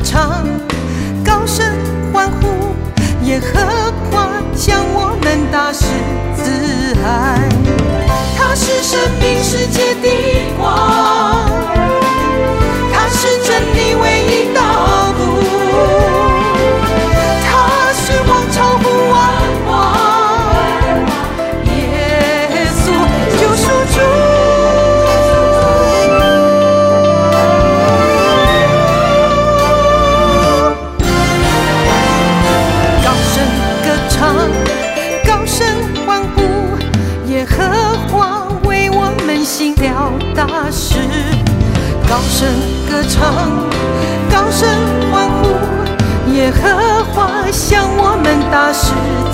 唱，高声欢呼，耶和华向我们大施慈爱。他是生命世界的光，他是真理唯一道路，他是王超乎万王，耶稣救赎主。高声欢呼，耶和华为我们行了大事。高声歌唱，高声欢呼，耶和华向我们大施